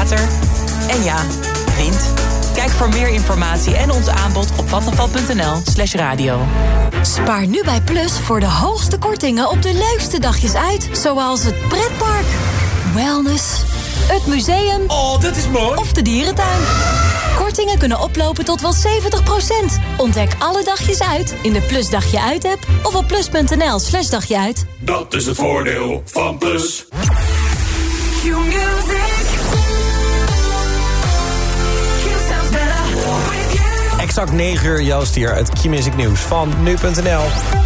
water en ja, wind. Kijk voor meer informatie en ons aanbod op vattenfall.nl/radio. Spaar nu bij Plus voor de hoogste kortingen op de leukste dagjes uit. Zoals het pretpark, wellness, het museum... Oh, dat is mooi! ...of de dierentuin. Kortingen kunnen oplopen tot wel 70%. Ontdek alle dagjes uit in de Plus Dagje Uit-app... of op plus.nl/dagje uit. Dat is het voordeel van Plus. Exact 9 uur, Joost hier, het Q-Music nieuws van nu.nl.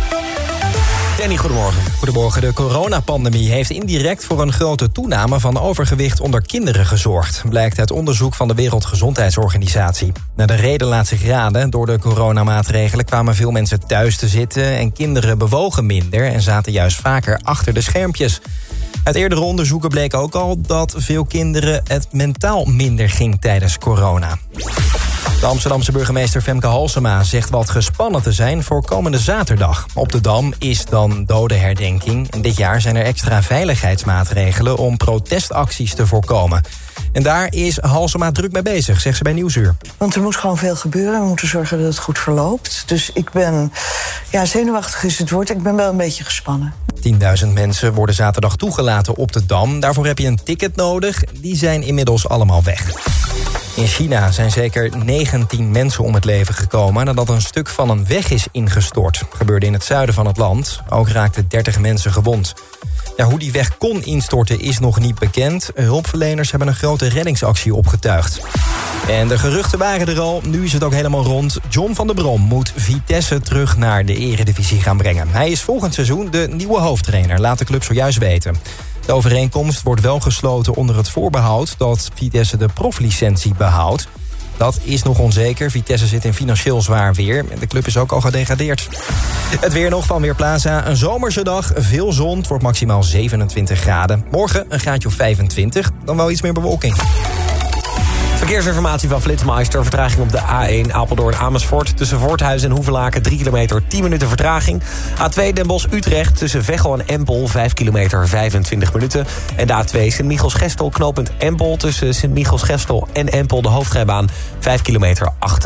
Danny, goedemorgen. Goedemorgen. De coronapandemie heeft indirect voor een grote toename van overgewicht onder kinderen gezorgd, blijkt uit onderzoek van de Wereldgezondheidsorganisatie. De reden laat zich raden. Door de coronamaatregelen kwamen veel mensen thuis te zitten en kinderen bewogen minder en zaten juist vaker achter de schermpjes. Uit eerdere onderzoeken bleek ook al dat veel kinderen het mentaal minder ging tijdens corona. De Amsterdamse burgemeester Femke Halsema zegt wat gespannen te zijn voor komende zaterdag. Op de Dam is dan dodenherdenking. En dit jaar zijn er extra veiligheidsmaatregelen om protestacties te voorkomen. En daar is Halsema druk mee bezig, zegt ze bij Nieuwsuur. Want er moet gewoon veel gebeuren. We moeten zorgen dat het goed verloopt. Dus ik ben, zenuwachtig is het woord. Ik ben wel een beetje gespannen. 10.000 mensen worden zaterdag toegelaten op de Dam. Daarvoor heb je een ticket nodig. Die zijn inmiddels allemaal weg. In China zijn zeker 19 mensen om het leven gekomen nadat een stuk van een weg is ingestort. Dat gebeurde in het zuiden van het land. Ook raakten 30 mensen gewond. Ja, hoe die weg kon instorten is nog niet bekend. Hulpverleners hebben een grote reddingsactie opgetuigd. En de geruchten waren er al, nu is het ook helemaal rond. John van der Brom moet Vitesse terug naar de eredivisie gaan brengen. Hij is volgend seizoen de nieuwe hoofdtrainer, laat de club zojuist weten. De overeenkomst wordt wel gesloten onder het voorbehoud dat Vitesse de proflicentie behoudt. Dat is nog onzeker. Vitesse zit in financieel zwaar weer. En de club is ook al gedegradeerd. Het weer nog van Weerplaza. Een zomerse dag, veel zon. Het wordt maximaal 27 graden. Morgen een graadje of 25. Dan wel iets meer bewolking. Verkeersinformatie van Flitsmeister. Vertraging op de A1 Apeldoorn-Amersfoort. Tussen Voorthuizen en Hoevelaken 3 kilometer, 10 minuten vertraging. A2 Den Bosch-Utrecht tussen Veghel en Empel 5 kilometer, 25 minuten. En de A2 Sint-Michels-Gestel knooppunt Empel. Tussen Sint-Michels-Gestel en Empel de hoofdrijbaan 5 kilometer,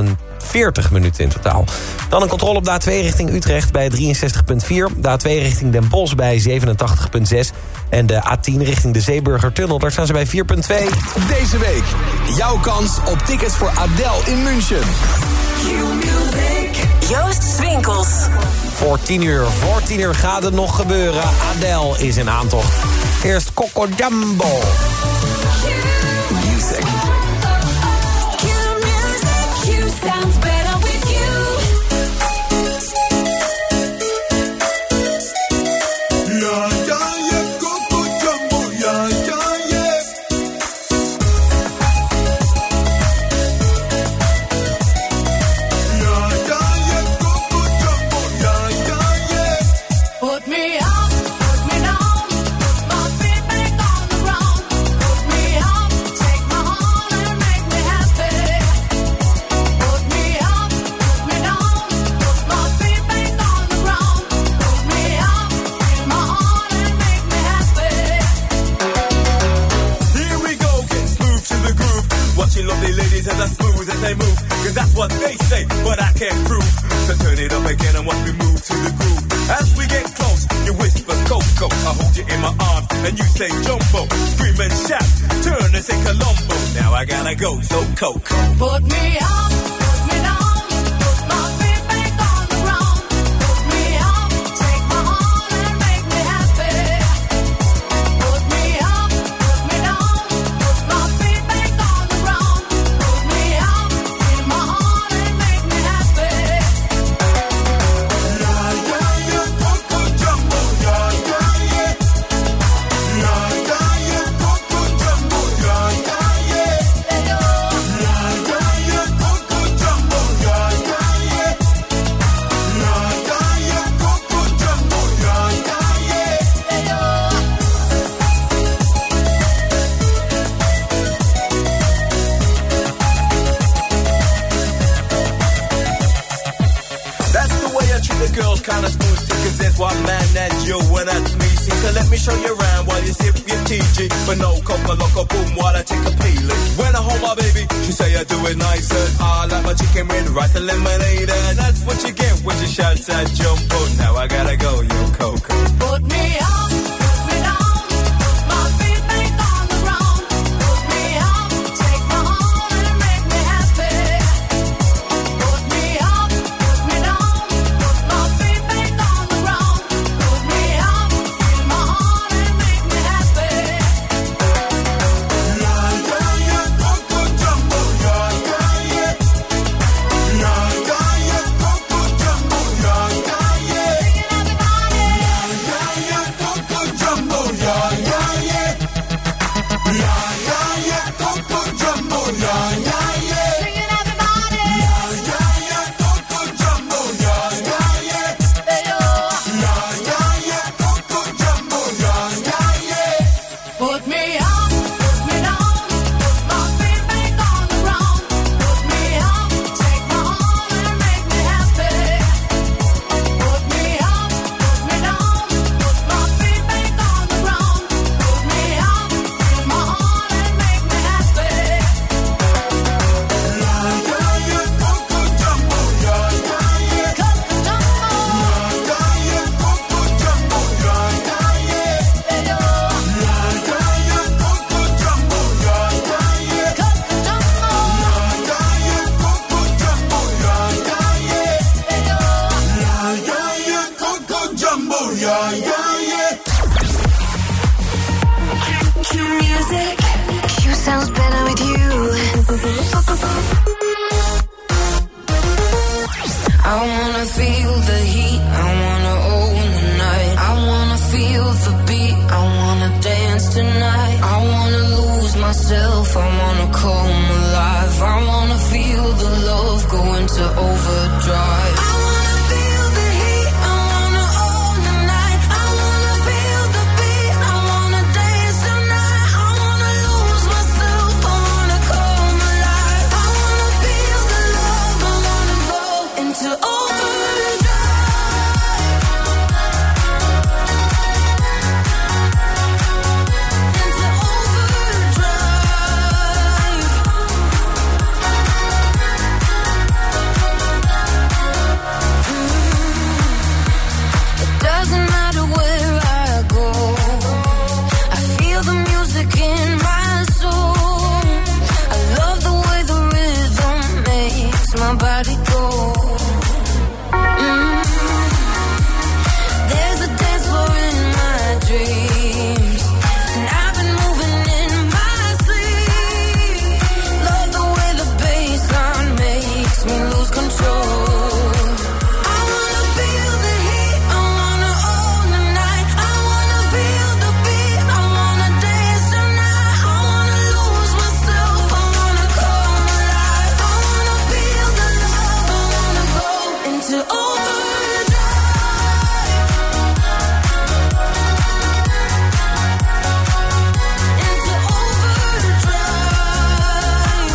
48 minuten in totaal. Dan een controle op de A2 richting Utrecht bij 63,4. De A2 richting Den Bosch bij 87,6. En de A10 richting de Zeeburgertunnel, daar staan ze bij 4,2. Deze week, jouw kans op tickets voor Adele in München. Joost Swinkels. Voor 10 uur gaat het nog gebeuren. Adele is in aantocht. Eerst Coco Jumbo. Music. Sounds better with you. Ja, Coco Jumbo, ja. Coco Jumbo, ja. Put me up, put me down, put my feet back on the ground. Put me up, take my heart and make me happy. Put me up, put me down, put my feet back on the ground. Put me up, take my heart and make me happy. Here we go, getting smooth to the groove. Watching lovely ladies as I smooth as they move. Cause that's what they say, but I can't prove. So turn it up again and watch me move to the groove. As we get close, you whisper Coco. I hold you in my arms and you say Jumbo. Scream and shout, turn and say Colombo. Now I gotta go, so Coco. Put me up, put me down, put my feet back on the ground. Put me up, take my heart and make me happy. Put me up, put me down, put my feet back on the ground. Put me up, take my heart and make me happy. Coco Jumbo, Coco Jumbo, girls kinda smooth, cause that's what man that you and that's me. See, so let me show you around while you sip your TG. But no Coca Loco boom while I take a peeling. I do it nicer. I like my chicken with rice and lemonade. And that's what you get when you shout that jumbo. Now I gotta go, yo, Coco. Put me up, put me down, put my feet back on the ground. Put me up, take my heart and make me happy. Put me up, put me down, put my feet back on the ground. Put me up, feel my heart and make me happy. Yeah, yeah, yeah, Coco Jumbo, yeah, yeah, yeah. Yeah, yeah, yeah, Coco Jumbo, yeah, yeah, yeah. Singing everybody. Yeah, yeah, Coco Jumbo, yeah, yeah, yeah. Yeah, yeah, yeah, Coco Jumbo, yeah, yeah, yeah. Singing everybody. Yeah, yeah, Coco Jumbo, yeah, yeah, yeah. Hey, oh. Yeah, yeah, yeah, Coco Jumbo, yeah, yeah, yeah. Put me up, put me down, put my feet back on the ground. Put me up, take my heart and make me happy. Put me up, put me down, put my feet back on the ground. Put me up, feel my heart and make me happy. Yeah, yeah, yeah, Coco Jumbo, yeah, yeah, yeah. Coco Jumbo, Yeah, yeah, Coco Jumbo, yeah, yeah, yeah. hey, oh. Yeah, yeah, yeah, Coco Jumbo, yeah, yeah, yeah. Coco Jumbo, Yeah, yeah, Coco Jumbo, yeah, yeah, yeah. hey, oh. Yeah, yeah, yeah, Coco Jumbo, yeah, yeah, yeah. Q music. Q sounds better with you. I wanna feel the heat, I wanna own the night. I wanna feel the beat, I wanna dance tonight. I wanna lose myself, I wanna come alive. I wanna feel the love go into overdrive. I wanna feel the heat, I wanna own the night. I wanna feel the beat, I wanna dance tonight. I wanna lose myself, I wanna come alive. I wanna feel the love, I wanna go into overdrive. Into overdrive. It doesn't matter where I go. I feel the music in my soul. I love the way the rhythm makes my body go. There's a dance floor in my dreams, and I've been moving in my sleep. Love the way the bassline makes me lose control. I wanna feel the heat, I wanna own the night. I wanna feel the beat, I wanna dance tonight. I wanna lose myself, I wanna come alive. I wanna feel the love, I wanna go into overdrive. Into overdrive.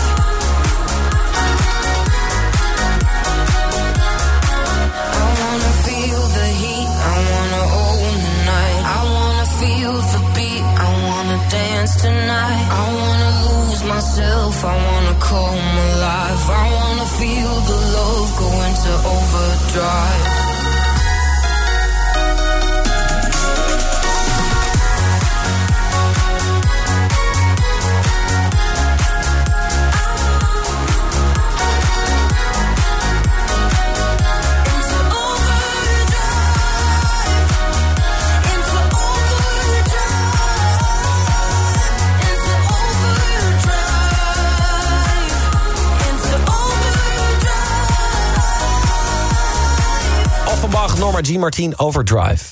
I wanna feel the heat, I wanna own the night. I wanna feel the beat, I wanna dance tonight. I wanna lose myself, I wanna come alive. I wanna feel the love go into overdrive. Into overdrive. Into overdrive. Into overdrive. Into overdrive. Offenbach, Norma Jean Martin, Overdrive.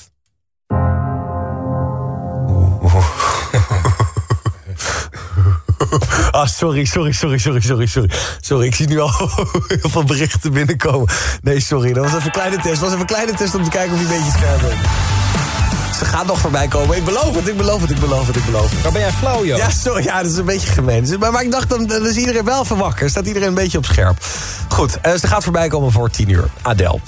Ah, sorry. Sorry, ik zie nu al heel veel berichten binnenkomen. Nee, sorry, dat was even een kleine test. Dat was even een kleine test om te kijken of je een beetje scherp bent. Ze gaat nog voorbij komen. Ik beloof het. Waar ben jij flauw, joh? Ja, sorry, ja, dat is een beetje gemeen. Maar ik dacht, dan is iedereen wel even wakker. Staat iedereen een beetje op scherp. Goed, ze gaat voorbij komen voor 10 uur. Adele.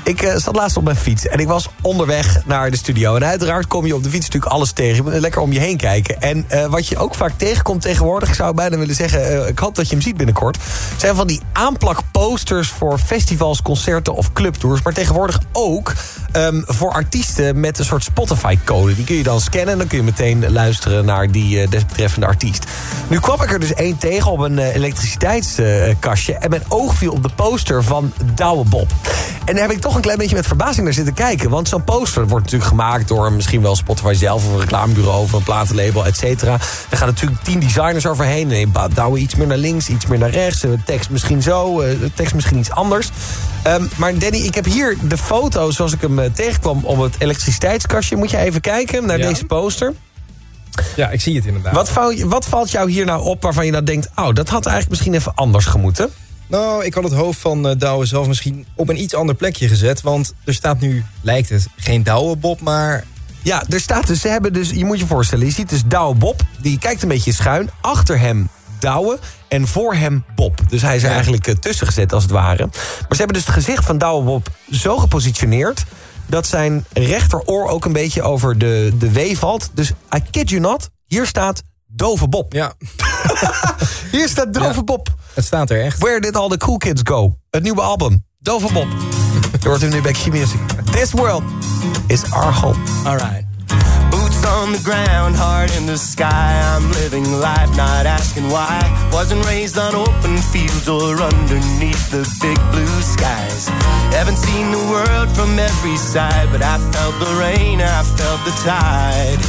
Ik zat laatst op mijn fiets en ik was onderweg naar de studio. En uiteraard kom je op de fiets natuurlijk alles tegen. Je moet lekker om je heen kijken. En wat je ook vaak tegenkomt tegenwoordig... ik zou bijna willen zeggen, ik hoop dat je hem ziet binnenkort... zijn van die aanplakposters voor festivals, concerten of clubtours. Maar tegenwoordig ook voor artiesten met een soort Spotify-code. Die kun je dan scannen en dan kun je meteen luisteren naar die desbetreffende artiest. Nu kwam ik er dus één tegen op een elektriciteitskastje... en mijn oog viel op de poster van Douwe Bob. En daar heb ik toch een klein beetje met verbazing naar zitten kijken. Want zo'n poster wordt natuurlijk gemaakt door misschien wel Spotify zelf... of een reclamebureau of een platenlabel, et cetera. Er gaan natuurlijk 10 designers overheen. Nee, Douwe iets meer naar links, iets meer naar rechts. Tekst misschien zo, tekst misschien iets anders. Maar Danny, ik heb hier de foto zoals ik hem tegenkwam op het elektriciteitskastje. Moet je even kijken naar deze poster. Ja, ik zie het inderdaad. Wat valt jou hier nou op waarvan je nou denkt... oh, dat had eigenlijk misschien even anders gemoeten? Nou, ik had het hoofd van Douwe zelf misschien op een iets ander plekje gezet. Want er staat nu, lijkt het, geen Douwe Bob, maar... Ja, er staat dus, je moet je voorstellen... je ziet dus Douwe Bob, die kijkt een beetje schuin. Achter hem Douwe en voor hem Bob. Dus hij is er eigenlijk tussen gezet als het ware. Maar ze hebben dus het gezicht van Douwe Bob zo gepositioneerd... dat zijn rechteroor ook een beetje over de W valt. Dus I kid you not, hier staat Dove Bob. Ja. Hier staat Dove Bob. Het staat er echt. Where did all the cool kids go? Het nieuwe album, Dove Bob. Je hoort hem nu bij Q-Music. This world is our home. Alright. Boots on the ground, heart in the sky. I'm living life, not asking why. Wasn't raised on open fields or underneath the big blue skies. Haven't seen the world from every side, but I felt the rain, I felt the tide.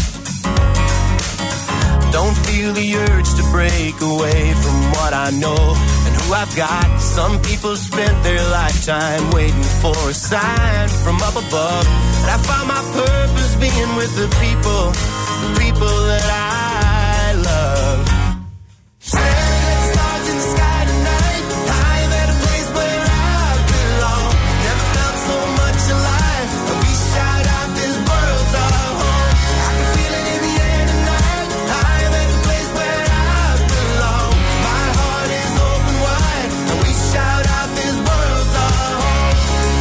Don't feel the urge to break away from what I know and who I've got. Some people spent their lifetime waiting for a sign from up above. And I found my purpose being with the people that I love. Staring at the stars in the sky tonight, I'm at a place where I belong. Never felt so much alive, and we shout out this world's our home. I can feel it in the air tonight, I'm at the place where I belong. My heart is open wide, and we shout out this world's our home.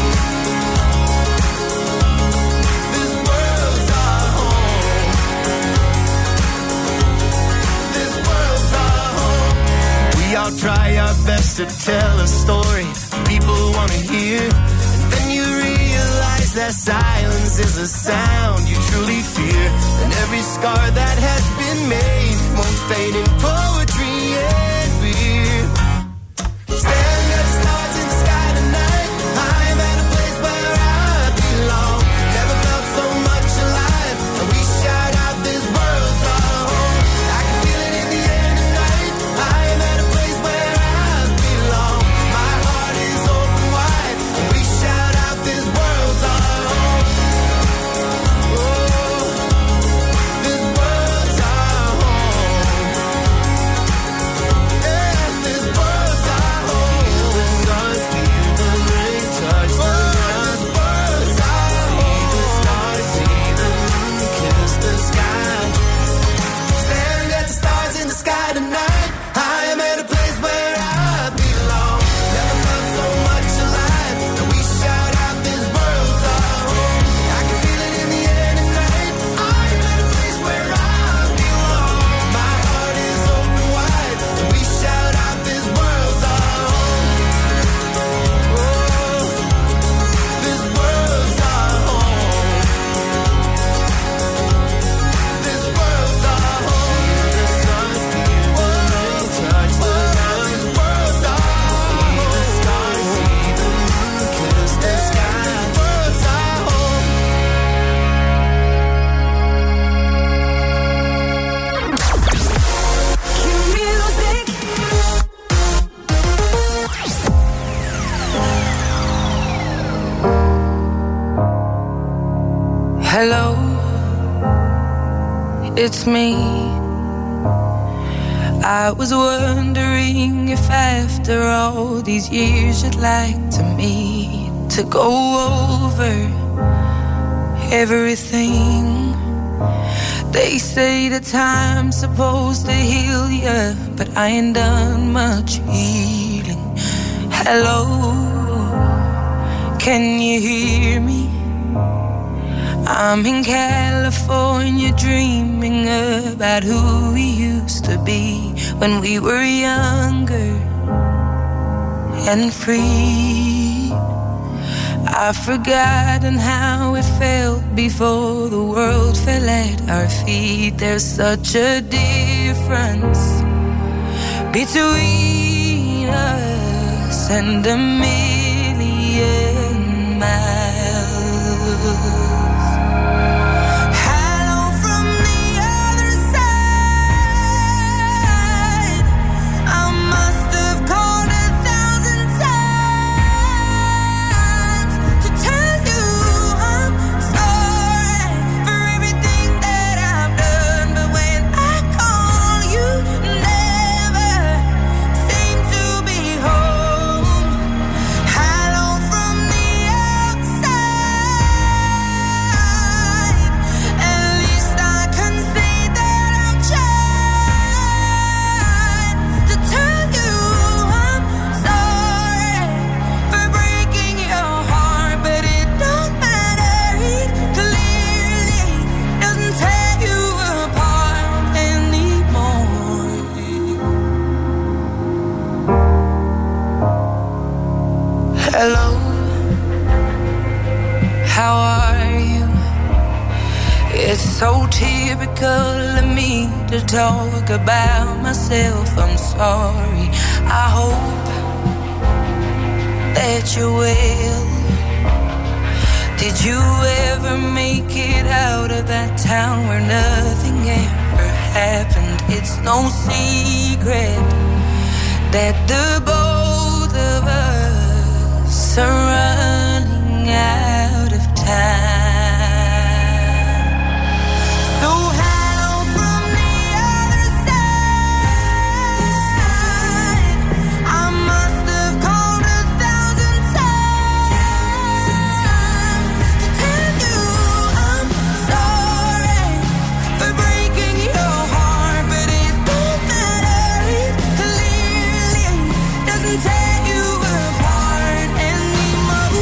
This world's our home. This world's our home. We all try our best to tell a story people want to hear, and then you realize that silence is a sound you truly fear, and every scar that has been made won't fade in poetry and beer. Staring at the stars in the sky tonight, I'm at a place where I belong. Never felt so much alive, and we shout out this world's our home. I can feel it in the air tonight, I'm at a place where I belong. My heart is open wide, and we shout out this world's our home. Oh, this world's our home. Yeah, this world's our home. Feel the sun, feel the rain, touch the ground. This world's our home. See the stars, see the moon, kiss the sky. Staring at the stars in the sky tonight, I am at a place where I belong. Never felt so much alive, and we shout out this world's our home. I can feel it in the air tonight, I am at a place where I belong. My heart is open wide, and we shout out this world's our home. Oh, this world's our home. This world's our home. Feel the sun, feel the rain, touch the ground. This world's our home. See the stars, see the moon, kiss the sky. This world's our home. Hello, it's me. I was wondering if after all these years you'd like to meet to go over everything. They say the time's supposed to heal ya, but I ain't done much healing. Hello, Can you hear me? I'm in California dreaming about who we used to be when we were younger and free. I've forgotten how it felt before the world fell at our feet. There's such a difference between us and a million miles. Hello, how are you? It's so typical of me to talk about myself. I'm sorry. I hope that you're well. Did you ever make it out of that town where nothing ever happened? It's no secret that the both of us are running out of time. So hello from the other side. I must have called 1,000 times to tell you I'm sorry for breaking your heart, but it don't matter. It clearly doesn't tear you apart anymore.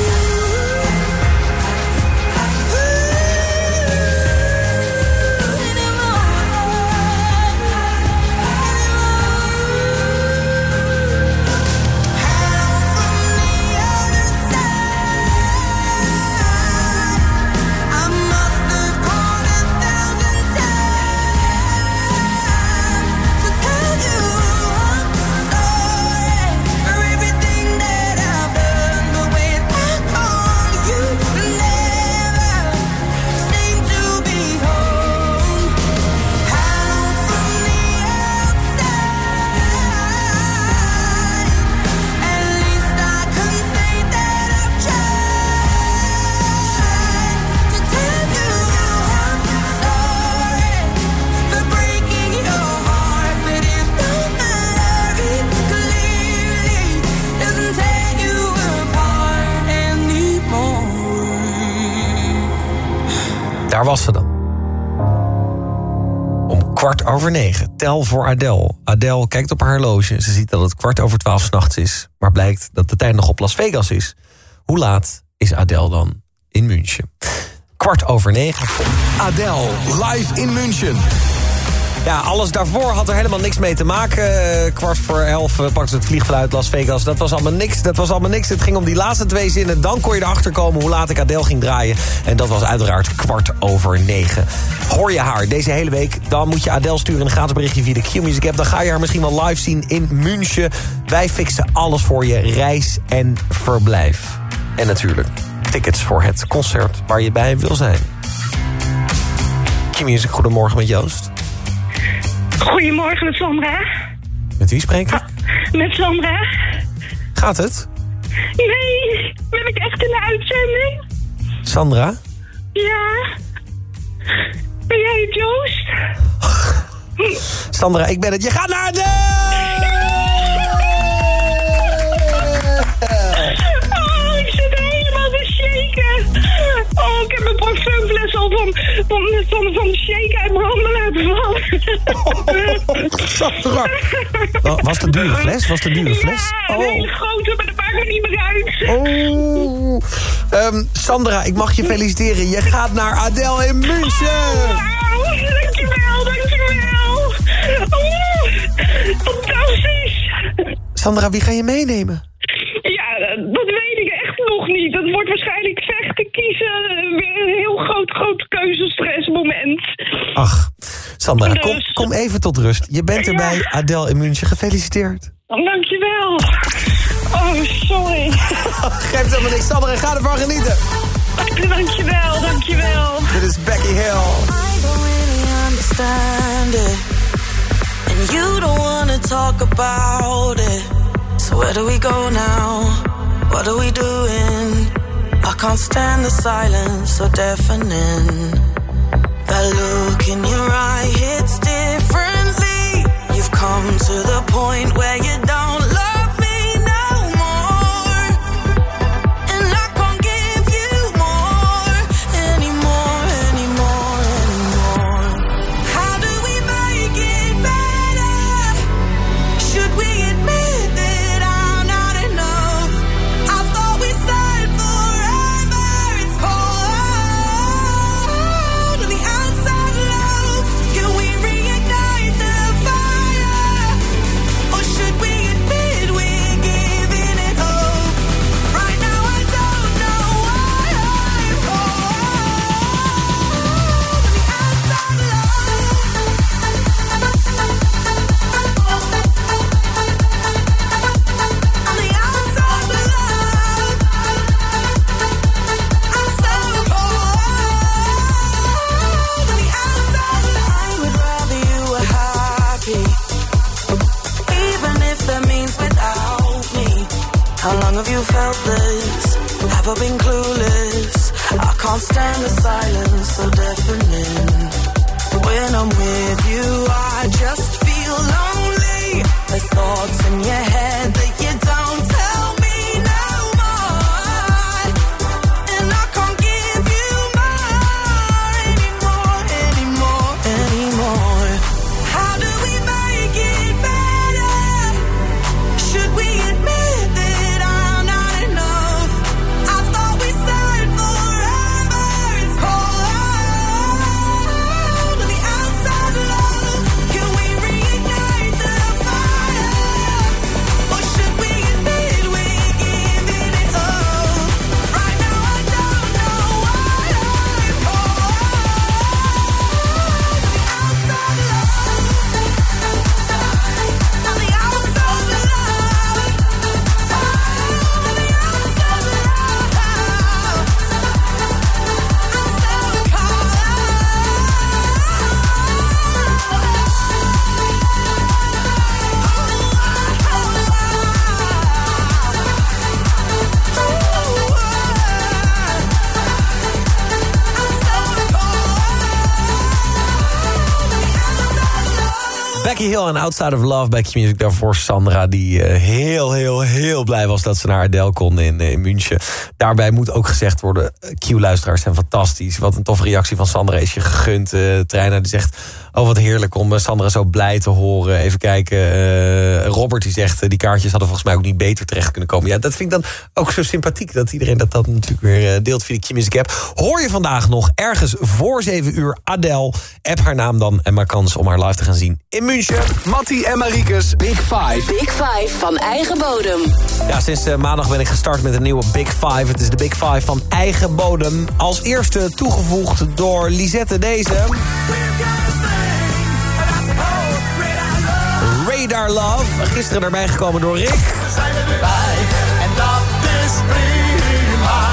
Daar was ze dan. Om 9:15. Tel voor Adele. Adele kijkt op haar horloge. Ze ziet dat het 11:15 s'nachts is. Maar blijkt dat de tijd nog op Las Vegas is. Hoe laat is Adele dan in München? 9:15. Adele, live in München. Ja, alles daarvoor had er helemaal niks mee te maken. 11:15 pakte ze het vliegveld uit Las Vegas. Dat was allemaal niks. Het ging om die laatste 2 zinnen. Dan kon je erachter komen hoe laat ik Adele ging draaien. En dat was uiteraard 9:15. Hoor je haar deze hele week? Dan moet je Adele sturen in een gratis berichtje via de Q-Music app. Dan ga je haar misschien wel live zien in München. Wij fixen alles voor je. Reis en verblijf. En natuurlijk tickets voor het concert waar je bij wil zijn. Q-Music, goedemorgen met Joost. Goedemorgen met Sandra. Met wie spreek ik? Met Sandra. Gaat het? Nee, ben ik echt in de uitzending? Sandra? Ja. Ben jij het, Joost? Sandra, ik ben het. Je gaat naar de... Oh, ik zit helemaal te shaken. Oh, ik heb mijn parfumfles al van de shake uit mijn handen laten vallen. Sandra. Was het een dure fles? Ja, een hele grote, maar dat maakt het niet meer uit. Sandra, ik mag je feliciteren. Je gaat naar Adele in München. Wauw, dankjewel. Fantastisch. Sandra, wie ga je meenemen? Ja, dat weet ik echt nog niet. Dat wordt waarschijnlijk vechten, kiezen. Weer een heel groot keuzestressmoment. Ach, Sandra, Dus- kom even tot rust. Je bent erbij, Adele in München. Gefeliciteerd. Dankjewel. Oh, sorry. Geef helemaal niks, Sandra. Ga ervan genieten. Dankjewel. Dit is Becky Hill. I don't really understand it, and you don't wanna talk about it. So where do we go now? What are we doing? I can't stand the silence, so deafening. That look in your eye hits differently. You've come to the point where you don't love me no more, and I can't give you more anymore. How do we make it better? Should we admit that I'm not enough? I thought we said forever. It's cold on the outside, love. Can we reignite the fire? Or should we admit we're giving it up? Right now I don't know why I'm cold on the outside, on the outside, love. I'm so cold on the outside. I would rather you were happy, even if that means without me. How long have you felt this? Have I been clueless? I can't stand the silence, so deafening. When I'm with you, I just feel lonely. There's thoughts in your head that you don't tell me no more, and I can't give you more anymore. How do we make it better? Should we admit that I'm not enough? I thought we said forever. It's cold on the outside, love. Can we reignite the fire? Or should we admit we're giving it up? Right now I don't know why I'm cold on the outside, Becky Hill en Outside of Love bij Q-Music. Daarvoor Sandra, die heel blij was dat ze naar Adele kon in München. Daarbij moet ook gezegd worden, Q-luisteraars zijn fantastisch. Wat een toffe reactie van Sandra is je gegund. Treina die zegt, oh wat heerlijk om Sandra zo blij te horen. Even kijken, Robert die zegt, die kaartjes hadden volgens mij ook niet beter terecht kunnen komen. Ja, dat vind ik dan ook zo sympathiek dat iedereen dat natuurlijk weer deelt via de Q-Music app. Hoor je vandaag nog ergens voor 7 uur Adele. App haar naam dan en maak kans om haar live te gaan zien in München. Mattie en Mariekes Big Five. Big Five van eigen bodem. Ja, sinds maandag ben ik gestart met een nieuwe Big Five. Het is de Big Five van eigen bodem. Als eerste toegevoegd door Lisette deze. Radar Love. Gisteren erbij gekomen door Rick. Zijn er weer bij en dat is prima.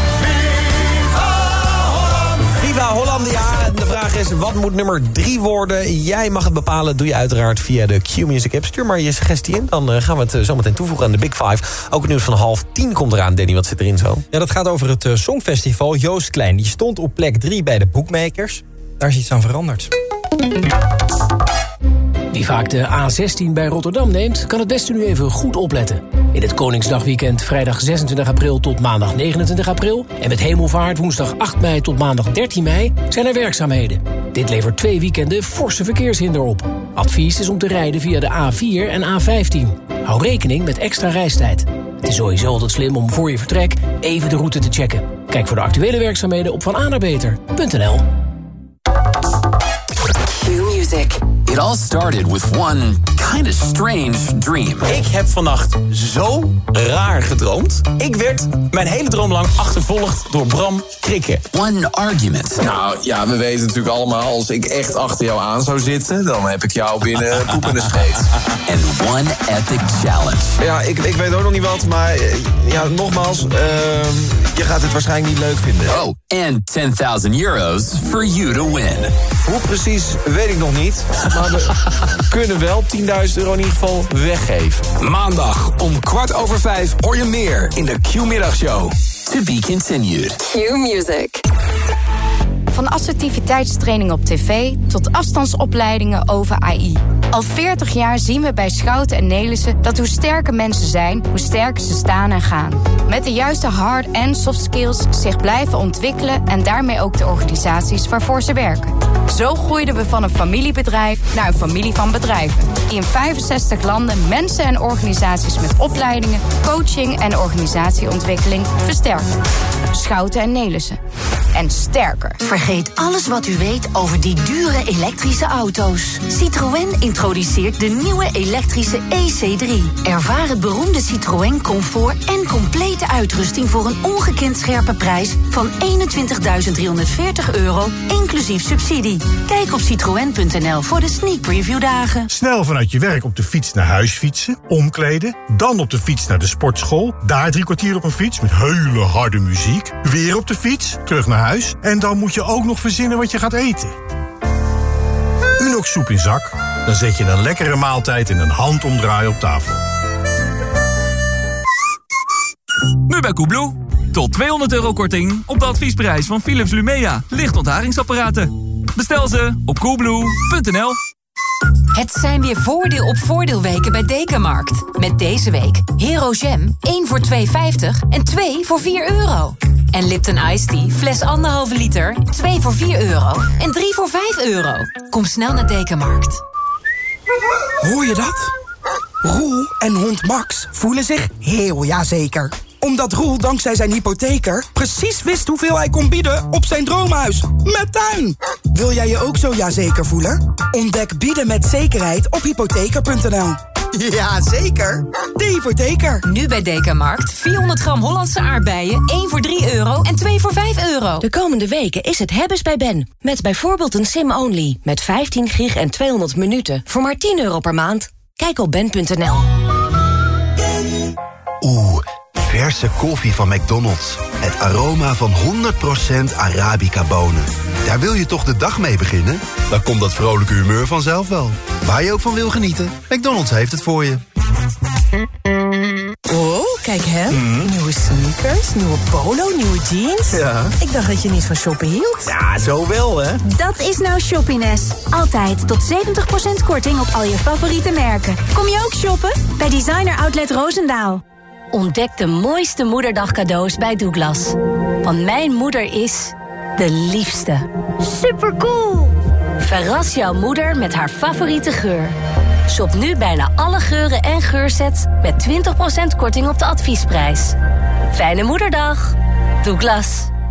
Viva Hollandia. En de vraag is, wat moet nummer 3 worden? Jij mag het bepalen. Doe je uiteraard via de Q-Music app. Stuur maar je suggestie in. Dan gaan we het zo meteen toevoegen aan de Big Five. Ook het nieuws van 9:30 komt eraan. Danny, wat zit erin zo? Ja, dat gaat over het Songfestival. Joost Klein, die stond op plek 3 bij de Boekmakers. Daar is iets aan veranderd. Wie vaak de A16 bij Rotterdam neemt, kan het beste nu even goed opletten. In het Koningsdagweekend vrijdag 26 april tot maandag 29 april... en met Hemelvaart woensdag 8 mei tot maandag 13 mei zijn er werkzaamheden. Dit levert 2 weekenden forse verkeershinder op. Advies is om te rijden via de A4 en A15. Hou rekening met extra reistijd. Het is sowieso altijd slim om voor je vertrek even de route te checken. Kijk voor de actuele werkzaamheden op vananabeter.nl. Q-Music. It all started with one kind of strange dream. Ik heb vannacht zo raar gedroomd. Ik werd mijn hele droom lang achtervolgd door Bram Krikke. One argument. Nou ja, we weten natuurlijk allemaal, als ik echt achter jou aan zou zitten, dan heb ik jou binnen poepende scheet. And one epic challenge. Ja, ik weet ook nog niet wat, maar ja, nogmaals, je gaat het waarschijnlijk niet leuk vinden. Oh, and €10,000 for you to win. Hoe precies, weet ik nog niet. Maar we kunnen wel €10.000 in ieder geval weggeven. Maandag om 5:15 hoor je meer in de Q-middagshow. To be continued. Q-Music. Van assertiviteitstraining op tv tot afstandsopleidingen over AI. Al 40 jaar zien we bij Schouten en Nelissen dat hoe sterker mensen zijn, hoe sterker ze staan en gaan. Met de juiste hard- en soft skills zich blijven ontwikkelen en daarmee ook de organisaties waarvoor ze werken. Zo groeiden we van een familiebedrijf naar een familie van bedrijven. Die in 65 landen mensen en organisaties met opleidingen, coaching en organisatieontwikkeling versterken. Schouten en Nelissen. En sterker. Vergeet alles wat u weet over die dure elektrische auto's. Citroën introduceert de nieuwe elektrische EC3. Ervaar het beroemde Citroën comfort en complete uitrusting voor een ongekend scherpe prijs van €21.340, inclusief subsidie. Kijk op citroën.nl voor de sneak preview dagen. Snel vanuit je werk op de fiets naar huis fietsen, omkleden, dan op de fiets naar de sportschool, daar 3 kwartier op een fiets met hele harde muziek, weer op de fiets, terug naar huis en dan moet je ook nog verzinnen wat je gaat eten. Unox soep in zak, dan zet je een lekkere maaltijd in een handomdraai op tafel. Nu bij Koebloe. Tot €200 korting op de adviesprijs van Philips Lumea lichtonthardingsapparaten. Bestel ze op koebloe.nl. Het zijn weer voordeel op voordeelweken bij Dekamarkt. Met deze week Hero Jam 1 voor €2,50 en 2 voor €4. En Lipton Ice Tea, fles 1,5 liter, 2 voor €4 en 3 voor €5. Kom snel naar Dekamarkt. Hoor je dat? Roel en hond Max voelen zich heel jazeker. Omdat Roel dankzij zijn hypotheker precies wist hoeveel hij kon bieden op zijn droomhuis. Met tuin! Wil jij je ook zo jazeker voelen? Ontdek bieden met zekerheid op hypotheker.nl. Ja, zeker. De hypotheker. Nu bij Dekamarkt 400 gram Hollandse aardbeien, 1 voor €3 en 2 voor €5. De komende weken is het hebben's bij Ben. Met bijvoorbeeld een sim-only met 15 gig en 200 minuten voor maar €10 per maand. Kijk op ben.nl. Oeh, verse koffie van McDonald's. Het aroma van 100% Arabica bonen. Daar wil je toch de dag mee beginnen? Dan komt dat vrolijke humeur vanzelf wel. Waar je ook van wil genieten, McDonald's heeft het voor je. Oh, kijk hè. Nieuwe sneakers, nieuwe polo, nieuwe jeans. Ja. Ik dacht dat je niet van shoppen hield. Ja, zo wel hè. Dat is nou Shoppiness. Altijd tot 70% korting op al je favoriete merken. Kom je ook shoppen? Bij Designer Outlet Roosendaal. Ontdek de mooiste moederdagcadeaus bij Douglas. Want mijn moeder is de liefste. Supercool! Verras jouw moeder met haar favoriete geur. Shop nu bijna alle geuren en geursets met 20% korting op de adviesprijs. Fijne moederdag. Douglas.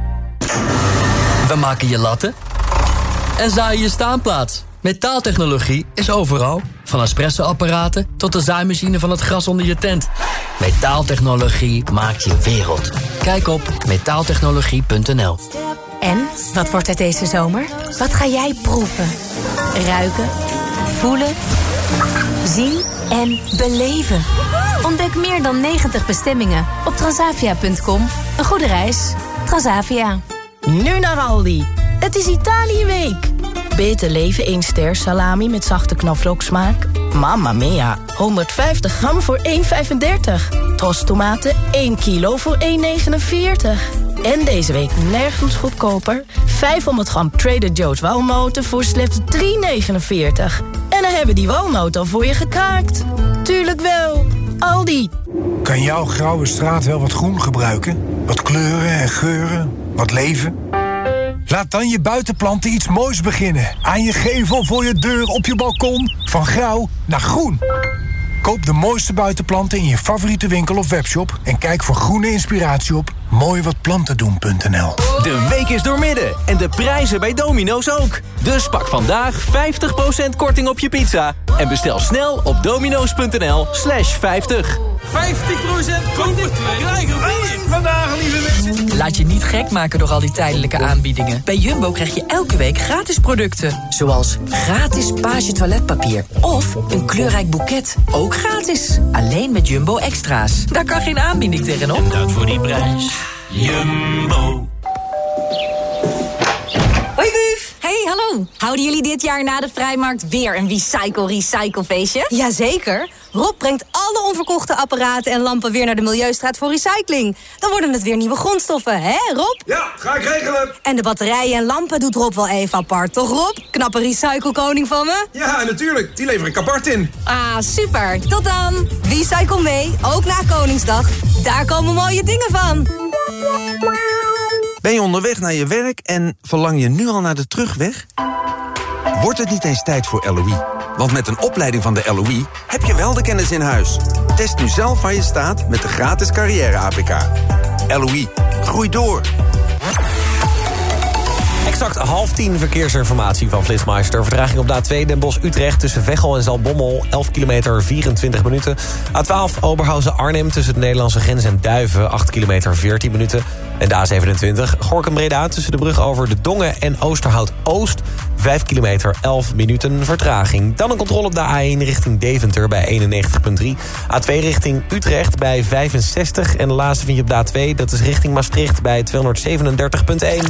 We maken je latten en zaaien je staanplaats. Metaaltechnologie is overal. Van espresso-apparaten tot de zaaimachine van het gras onder je tent. Metaaltechnologie maakt je wereld. Kijk op metaaltechnologie.nl. En, wat wordt het deze zomer? Wat ga jij proeven? Ruiken? Voelen? Zien en beleven. Ontdek meer dan 90 bestemmingen op transavia.com. Een goede reis. Transavia. Nu naar Aldi. Het is Italië-week. Beter leven 1 ster salami met zachte knoflooksmaak. Mamma mia, 150 gram voor €1,35. Tostomaten 1 kilo voor €1,49. En deze week nergens goedkoper. 500 gram Trader Joe's walnoten voor slechts €3,49. En dan hebben die walnoten al voor je gekraakt. Tuurlijk wel. Aldi. Kan jouw grauwe straat wel wat groen gebruiken? Wat kleuren en geuren? Wat leven? Laat dan je buitenplanten iets moois beginnen. Aan je gevel, voor je deur, op je balkon. Van grauw naar groen. Koop de mooiste buitenplanten in je favoriete winkel of webshop... en kijk voor groene inspiratie op mooiwatplantendoen.nl. De week is doormidden en de prijzen bij Domino's ook. Dus pak vandaag 50% korting op je pizza... en bestel snel op domino's.nl/50. 50% korting, krijgen we vandaag, lieve mensen. Laat je niet gek maken door al die tijdelijke aanbiedingen. Bij Jumbo krijg je elke week gratis producten. Zoals gratis Page toiletpapier. Of een kleurrijk boeket. Ook gratis. Alleen met Jumbo Extra's. Daar kan geen aanbieding tegenop. En dat voor die prijs. Jumbo. Hoi Buf. Hey, hallo. Houden jullie dit jaar na de Vrijmarkt weer een recycle-feestje? Jazeker. Rob brengt alle onverkochte apparaten en lampen weer naar de Milieustraat voor recycling. Dan worden het weer nieuwe grondstoffen, hè Rob? Ja, ga ik regelen. En de batterijen en lampen doet Rob wel even apart, toch Rob? Knappe recyclekoning van me? Ja, natuurlijk. Die lever ik apart in. Ah, super. Tot dan. Recycle mee, ook na Koningsdag. Daar komen mooie dingen van. Ben je onderweg naar je werk en verlang je nu al naar de terugweg? Wordt het niet eens tijd voor LOE? Want met een opleiding van de LOE heb je wel de kennis in huis. Test nu zelf waar je staat met de gratis carrière-APK. LOE, groei door. Exact 9:30 verkeersinformatie van Flitsmeister. Vertraging op de A2 Den Bosch-Utrecht tussen Veghel en Zaltbommel. 11 kilometer, 24 minuten. A12 Oberhausen-Arnhem tussen de Nederlandse grens en Duiven. 8 kilometer, 14 minuten. En de A27 Gorinchem-Breda tussen de brug over de Dongen en Oosterhout-Oost. 5 kilometer, 11 minuten vertraging. Dan een controle op de A1 richting Deventer bij 91,3. A2 richting Utrecht bij 65. En de laatste vind je op de A2, dat is richting Maastricht bij 237,1.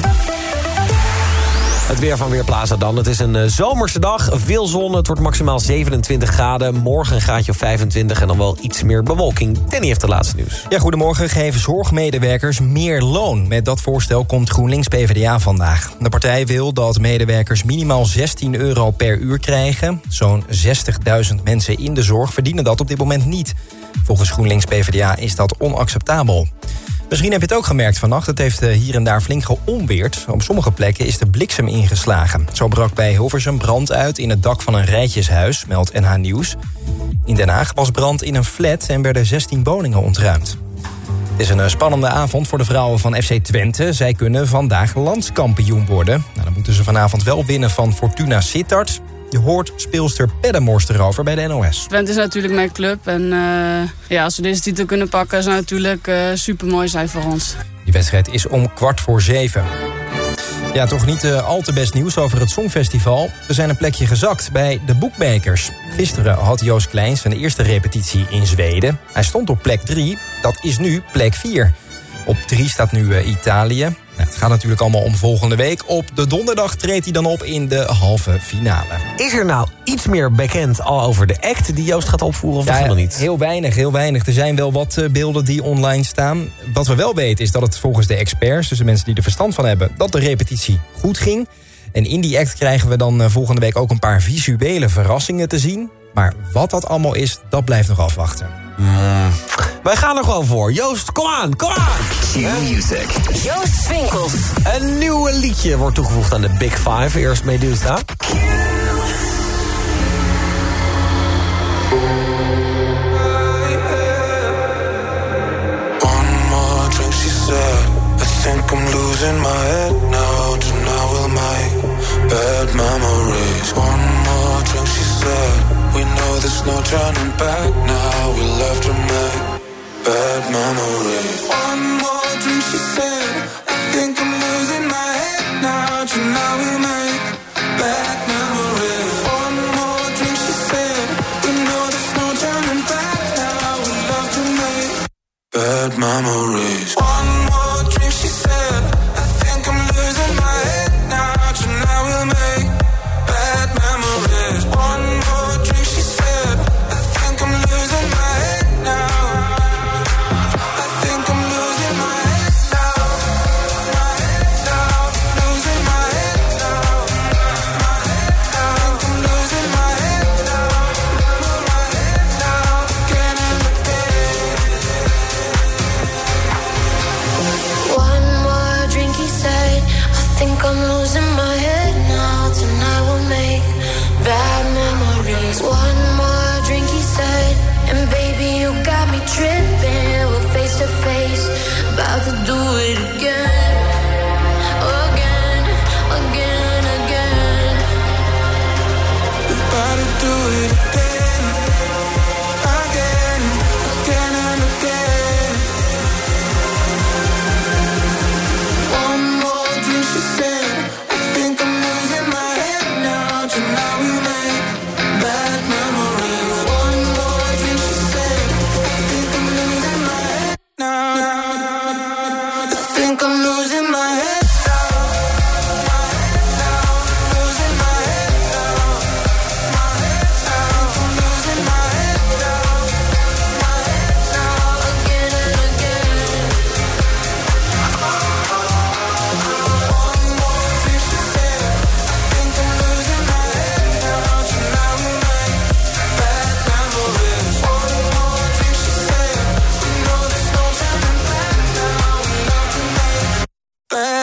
Het weer van Weerplaza dan. Het is een zomerse dag, veel zon. Het wordt maximaal 27 graden. Morgen een graadje of 25 en dan wel iets meer bewolking. Danny heeft het laatste nieuws. Ja, goedemorgen. Geven zorgmedewerkers meer loon. Met dat voorstel komt GroenLinks-PVDA vandaag. De partij wil dat medewerkers minimaal €16 per uur krijgen. Zo'n 60.000 mensen in de zorg verdienen dat op dit moment niet. Volgens GroenLinks-PVDA is dat onacceptabel. Misschien heb je het ook gemerkt vannacht. Het heeft hier en daar flink geonweerd. Op sommige plekken is de bliksem ingeslagen. Zo brak bij Hilversum brand uit in het dak van een rijtjeshuis, meldt NH Nieuws. In Den Haag was brand in een flat en werden 16 woningen ontruimd. Het is een spannende avond voor de vrouwen van FC Twente. Zij kunnen vandaag landskampioen worden. Dan moeten ze vanavond wel winnen van Fortuna Sittard. Je hoort speelster Pedemors erover bij de NOS. Twente is natuurlijk mijn club. En als we deze titel kunnen pakken, zou natuurlijk supermooi zijn voor ons. Die wedstrijd is om 6:15. Ja, toch niet al te best nieuws over het Songfestival. We zijn een plekje gezakt bij de Boekmakers. Gisteren had Joost Kleins zijn eerste repetitie in Zweden. Hij stond op plek 3, dat is nu plek 4. Op 3 staat nu Italië. Het gaat natuurlijk allemaal om volgende week. Op de donderdag treedt hij dan op in de halve finale. Is er nou iets meer bekend al over de act die Joost gaat opvoeren of dat helemaal niet? Heel weinig. Er zijn wel wat beelden die online staan. Wat we wel weten is dat het volgens de experts, dus de mensen die er verstand van hebben, dat de repetitie goed ging. En in die act krijgen we dan volgende week ook een paar visuele verrassingen te zien. Maar wat dat allemaal is, dat blijft nog afwachten. Wij gaan er gewoon voor. Joost, kom aan! Q-Music. Joost Swinkels. Een nieuwe liedje wordt toegevoegd aan de Big Five. Eerst Medusa. One more drink, she said. I think I'm losing my head now. Tonight we'll make bad memories. One more drink, she said. We know there's no turning back now. We love to make bad memories. One more drink, she said. I think I'm losing my head now. Tonight we make bad memories. One more drink, she said. We know there's no turning back now. We love to make bad memories. One more drink, she said. I think I'm losing my head now. Tonight we'll make bad memories. One more drink, she said. I think I'm losing my head now. I think I'm losing my head now. My head now. Losing my head now. My head now. I think I'm losing my head now. My head now. Again and again.